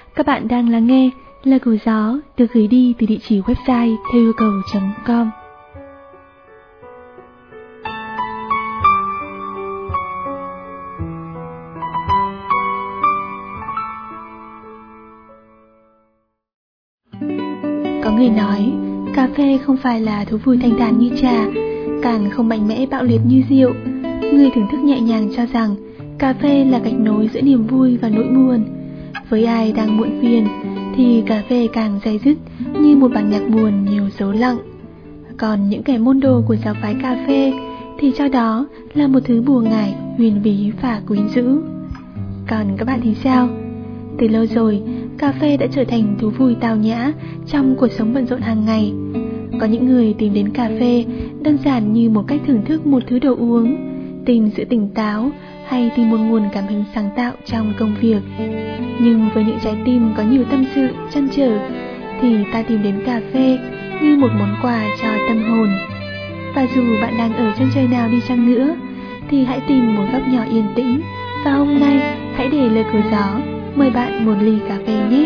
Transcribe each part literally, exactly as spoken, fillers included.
Các bạn đang lắng nghe Lời Của Gió được gửi đi từ địa chỉ website theo yêu cầu chấm com. Có người nói, cà phê không phải là thú vui thanh thản như trà, càng không mạnh mẽ bạo liệt như rượu. Người thưởng thức nhẹ nhàng cho rằng cà phê là gạch nối giữa niềm vui và nỗi buồn. Với ai đang muộn phiền thì cà phê càng day dứt như một bản nhạc buồn nhiều dấu lặng. Còn những kẻ môn đồ của giáo phái cà phê thì cho đó là một thứ bùa ngải, huyền bí và quyến rũ. Còn các bạn thì sao? Từ lâu rồi, cà phê đã trở thành thú vui tao nhã trong cuộc sống bận rộn hàng ngày. Có những người tìm đến cà phê đơn giản như một cách thưởng thức một thứ đồ uống, tìm sự tỉnh táo hay tìm một nguồn cảm hứng sáng tạo trong công việc. Nhưng với những trái tim có nhiều tâm sự, trăn trở thì ta tìm đến cà phê như một món quà cho tâm hồn. Và dù bạn đang ở chân trời nào đi chăng nữa thì hãy tìm một góc nhỏ yên tĩnh. Và hôm nay hãy để Lời Của Gió mời bạn một ly cà phê nhé.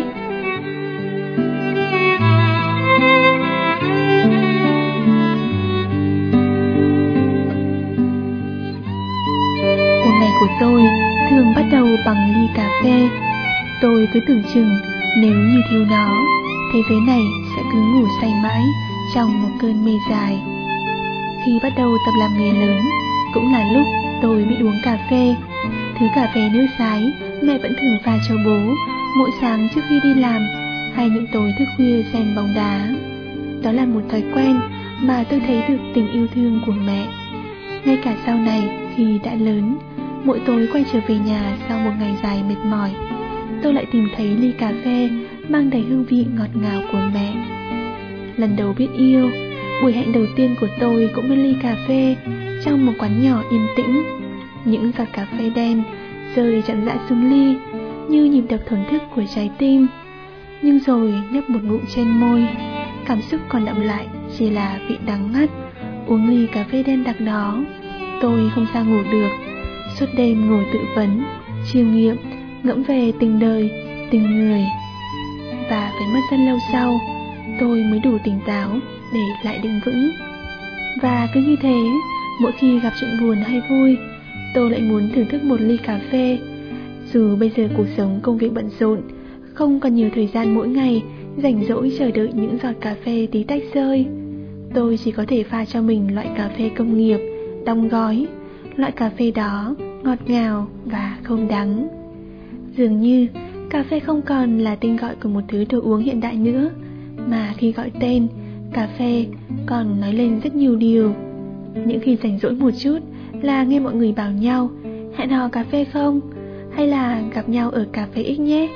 Một ngày của tôi thường bắt đầu bằng ly cà phê. Tôi cứ tưởng chừng nếu như thiếu nó, thế giới này sẽ cứ ngủ say mãi trong một cơn mê dài. Khi bắt đầu tập làm nghề lớn, cũng là lúc tôi bị uống cà phê. Thứ cà phê nước sái mẹ vẫn thường pha cho bố mỗi sáng trước khi đi làm, hay những tối thức khuya xem bóng đá. Đó là một thói quen mà tôi thấy được tình yêu thương của mẹ. Ngay cả sau này khi đã lớn, mỗi tối quay trở về nhà sau một ngày dài mệt mỏi, tôi lại tìm thấy ly cà phê mang đầy hương vị ngọt ngào của mẹ. Lần đầu biết yêu, buổi hẹn đầu tiên của tôi cũng bên ly cà phê trong một quán nhỏ yên tĩnh. Những giọt cà phê đen rơi chậm rãi xuống ly như nhịp đập thổn thức của trái tim. Nhưng rồi nhấp một ngụm trên môi, cảm xúc còn đọng lại chỉ là vị đắng ngắt. Uống ly cà phê đen đặc đó, tôi không sao ngủ được. Suốt đêm ngồi tự vấn, chiêm nghiệm, ngẫm về tình đời, tình người. Và phải mất rất lâu sau, tôi mới đủ tỉnh táo để lại đứng vững. Và cứ như thế, mỗi khi gặp chuyện buồn hay vui, tôi lại muốn thưởng thức một ly cà phê. Dù bây giờ cuộc sống công việc bận rộn, không còn nhiều thời gian mỗi ngày rảnh rỗi chờ đợi những giọt cà phê tí tách rơi, tôi chỉ có thể pha cho mình loại cà phê công nghiệp, đóng gói. Loại cà phê đó ngọt ngào và không đắng. Dường như cà phê không còn là tên gọi của một thứ đồ uống hiện đại nữa, mà khi gọi tên, cà phê còn nói lên rất nhiều điều. Những khi rảnh rỗi một chút là nghe mọi người bảo nhau hẹn hò cà phê không, hay là gặp nhau ở cà phê X nhé.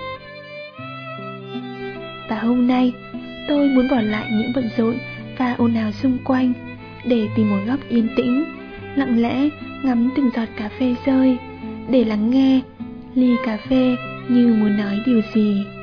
Và hôm nay tôi muốn bỏ lại những bận rộn và ồn ào xung quanh để tìm một góc yên tĩnh, lặng lẽ ngắm từng giọt cà phê rơi, để lắng nghe ly cà phê như muốn nói điều gì.